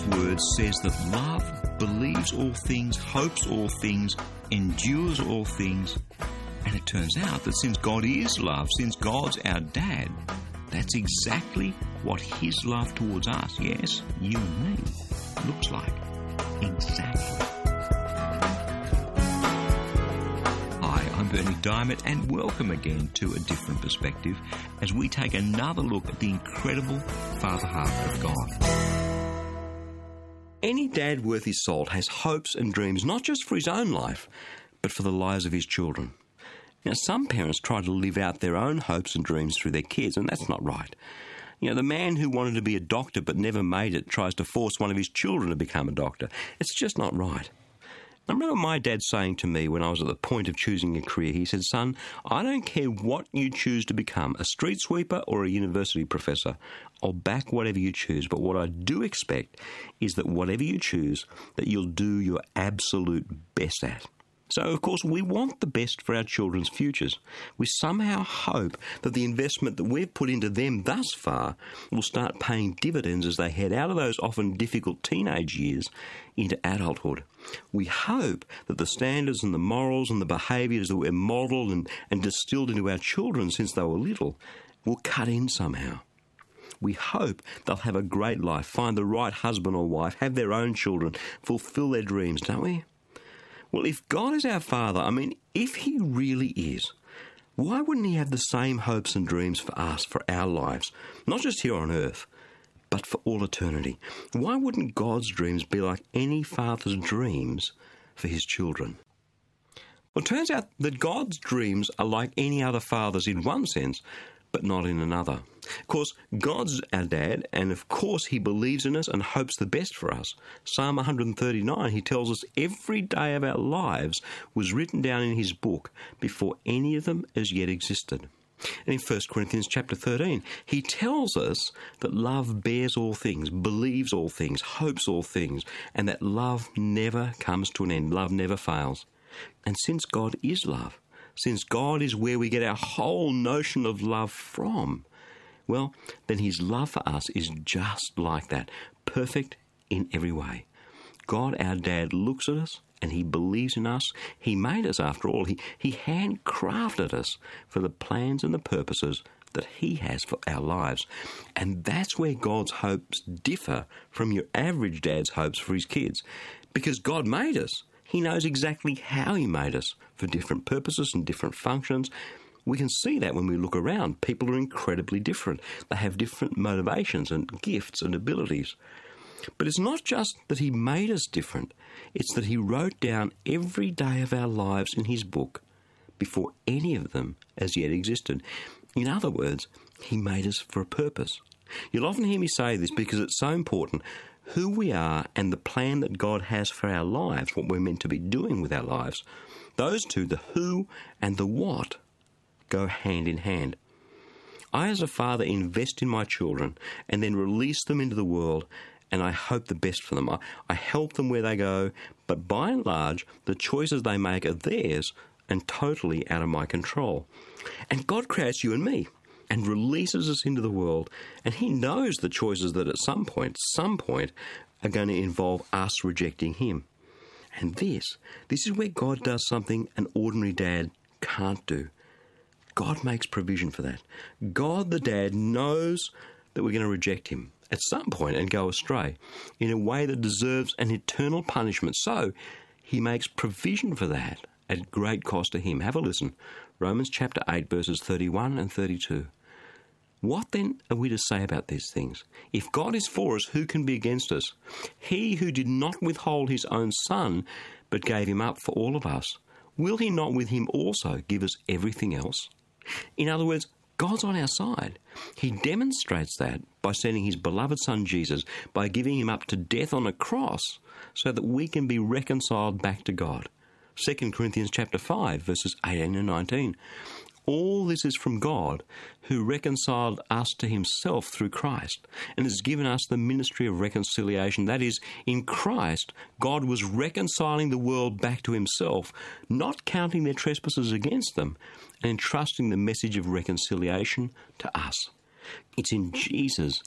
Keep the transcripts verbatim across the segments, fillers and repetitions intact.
word says that love believes all things, hopes all things, endures all things. And it turns out that since God is love, since God's our dad, that's exactly what his love towards us, yes, you and me, looks like. Exactly. Hi, I'm Berni Dymet, and welcome again to A Different Perspective as we take another look at the incredible Father heart of God. Any dad worth his salt has hopes and dreams, not just for his own life, but for the lives of his children. Now, some parents try to live out their own hopes and dreams through their kids, and that's not right. You know, the man who wanted to be a doctor but never made it tries to force one of his children to become a doctor. It's just not right. I remember my dad saying to me when I was at the point of choosing a career, he said, "Son, I don't care what you choose to become, a street sweeper or a university professor. I'll back whatever you choose, but what I do expect is that whatever you choose, that you'll do your absolute best at." So, of course, we want the best for our children's futures. We somehow hope that the investment that we've put into them thus far will start paying dividends as they head out of those often difficult teenage years into adulthood. We hope that the standards and the morals and the behaviours that we've modelled and, and distilled into our children since they were little will cut in somehow. We hope they'll have a great life, find the right husband or wife, have their own children, fulfil their dreams, don't we? Well, if God is our Father, I mean, if he really is, why wouldn't he have the same hopes and dreams for us, for our lives, not just here on earth, but for all eternity? Why wouldn't God's dreams be like any father's dreams for his children? Well, it turns out that God's dreams are like any other father's in one sense, but not in another. Of course, God's our dad, and of course he believes in us and hopes the best for us. Psalm one thirty-nine, he tells us every day of our lives was written down in his book before any of them as yet existed. And in First Corinthians chapter thirteen, he tells us that love bears all things, believes all things, hopes all things, and that love never comes to an end. Love never fails. And since God is love, since God is where we get our whole notion of love from, well, then his love for us is just like that, perfect in every way. God, our dad, looks at us and he believes in us. He made us, after all. He, he handcrafted us for the plans and the purposes that he has for our lives. And that's where God's hopes differ from your average dad's hopes for his kids. Because God made us. He knows exactly how he made us for different purposes and different functions. We can see that when we look around. People are incredibly different. They have different motivations and gifts and abilities. But it's not just that he made us different. It's that he wrote down every day of our lives in his book before any of them as yet existed. In other words, he made us for a purpose. You'll often hear me say this because it's so important. Who we are and the plan that God has for our lives, what we're meant to be doing with our lives, those two, the who and the what, go hand in hand. I, as a father, invest in my children and then release them into the world, and I hope the best for them. I, I help them where they go, but by and large, the choices they make are theirs and totally out of my control. And God creates you and me and releases us into the world, and he knows the choices that at some point, some point, are going to involve us rejecting him. And this, this is where God does something an ordinary dad can't do. God makes provision for that. God, the dad, knows that we're going to reject him at some point and go astray in a way that deserves an eternal punishment. So he makes provision for that at great cost to him. Have a listen. Romans chapter eight, verses thirty-one and thirty-two. What then are we to say about these things? If God is for us, who can be against us? He who did not withhold his own Son, but gave him up for all of us, will he not with him also give us everything else? In other words, God's on our side. He demonstrates that by sending his beloved Son Jesus, by giving him up to death on a cross, so that we can be reconciled back to God. Second Corinthians chapter five, verses eighteen and nineteen. All this is from God, who reconciled us to himself through Christ, and has given us the ministry of reconciliation. That is, in Christ, God was reconciling the world back to himself, not counting their trespasses against them, and entrusting the message of reconciliation to us. It's in Jesus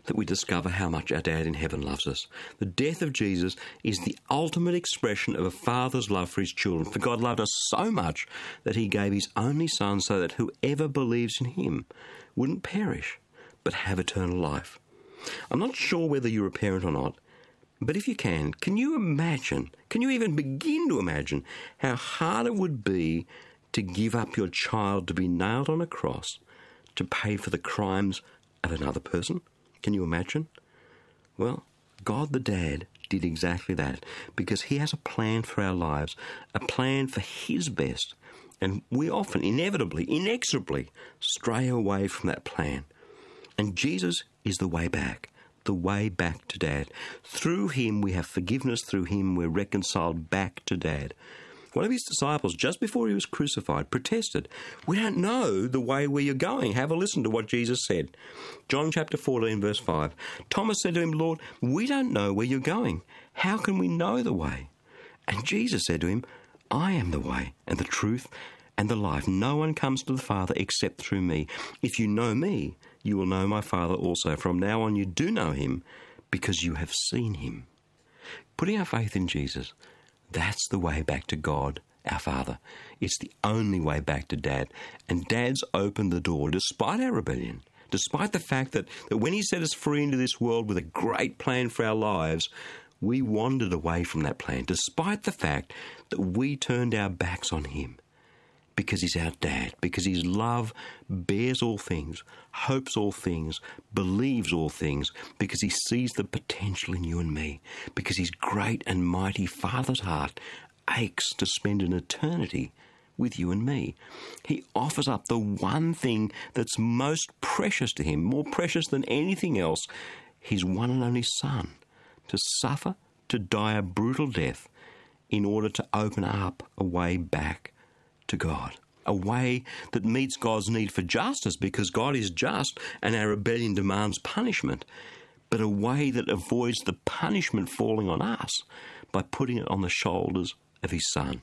that we discover how much our Dad in heaven loves us. The death of Jesus is the ultimate expression of a father's love for his children. For God loved us so much that he gave his only Son so that whoever believes in him wouldn't perish, but have eternal life. I'm not sure whether you're a parent or not, but if you can, can you imagine, can you even begin to imagine how hard it would be to give up your child to be nailed on a cross to pay for the crimes of another person? Can you imagine? Well, God the Dad did exactly that because he has a plan for our lives, a plan for his best, and we often, inevitably, inexorably stray away from that plan. And Jesus is the way back, the way back to Dad. Through him we have forgiveness, through him we're reconciled back to Dad. One of his disciples, just before he was crucified, protested, "We don't know the way where you're going." Have a listen to what Jesus said. John chapter fourteen, verse five. Thomas said to him, "Lord, we don't know where you're going. How can we know the way?" And Jesus said to him, "I am the way and the truth and the life. No one comes to the Father except through me. If you know me, you will know my Father also. From now on you do know him because you have seen him." Putting our faith in Jesus, that's the way back to God, our Father. It's the only way back to Dad. And Dad's opened the door despite our rebellion, despite the fact that, that when he set us free into this world with a great plan for our lives, we wandered away from that plan, despite the fact that we turned our backs on him. Because he's our Dad, because his love bears all things, hopes all things, believes all things, because he sees the potential in you and me, because his great and mighty Father's heart aches to spend an eternity with you and me. He offers up the one thing that's most precious to him, more precious than anything else, his one and only Son, to suffer, to die a brutal death, in order to open up a way back to God, a way that meets God's need for justice because God is just and our rebellion demands punishment, but a way that avoids the punishment falling on us by putting it on the shoulders of his Son.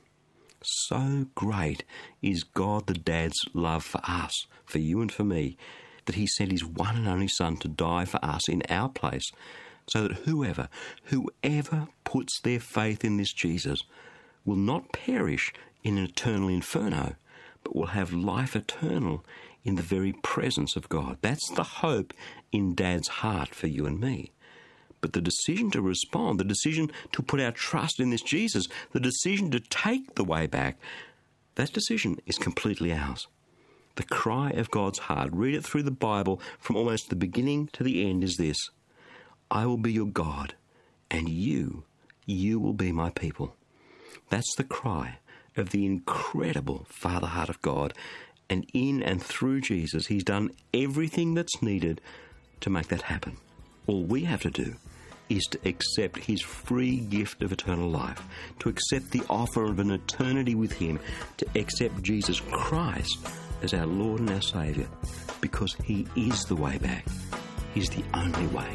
So great is God the Dad's love for us, for you and for me, that he sent his one and only Son to die for us in our place, so that whoever, whoever puts their faith in this Jesus will not perish in an eternal inferno, but will have life eternal in the very presence of God. That's the hope in Dad's heart for you and me. But the decision to respond, the decision to put our trust in this Jesus, the decision to take the way back, that decision is completely ours. The cry of God's heart, read it through the Bible from almost the beginning to the end, is this: I will be your God, and you, you will be my people. That's the cry of the incredible Father heart of God, and in and through Jesus, he's done everything that's needed to make that happen. All we have to do is to accept his free gift of eternal life, to accept the offer of an eternity with him, to accept Jesus Christ as our Lord and our Saviour, because he is the way back. He's the only way.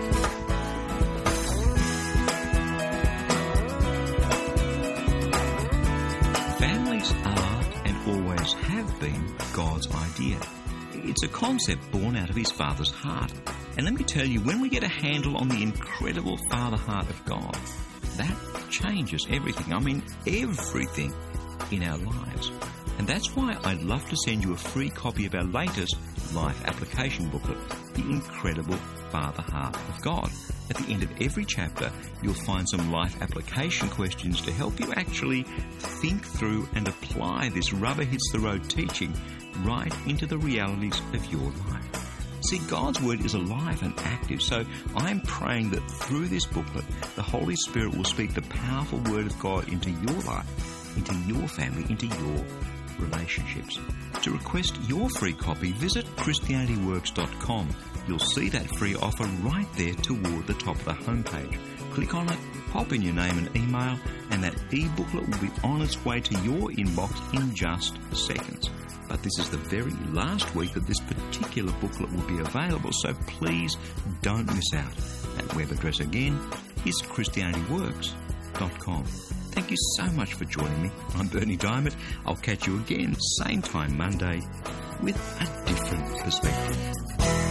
Families are and always have been God's idea. It's a concept born out of his Father's heart. And let me tell you, when we get a handle on the incredible Father heart of God, that changes everything. I mean, everything in our lives. And that's why I'd love to send you a free copy of our latest life application booklet, The Incredible Father Heart of God. At the end of every chapter, you'll find some life application questions to help you actually think through and apply this rubber hits the road teaching right into the realities of your life. See, God's Word is alive and active, so I'm praying that through this booklet, the Holy Spirit will speak the powerful Word of God into your life, into your family, into your relationships. To request your free copy, visit Christianity Works dot com. You'll see that free offer right there toward the top of the homepage. Click on it, pop in your name and email, and that e-booklet will be on its way to your inbox in just seconds. But this is the very last week that this particular booklet will be available, so please don't miss out. That web address again is Christianity Works dot com. Thank you so much for joining me. I'm Berni Dymet. I'll catch you again, same time Monday, with a different perspective.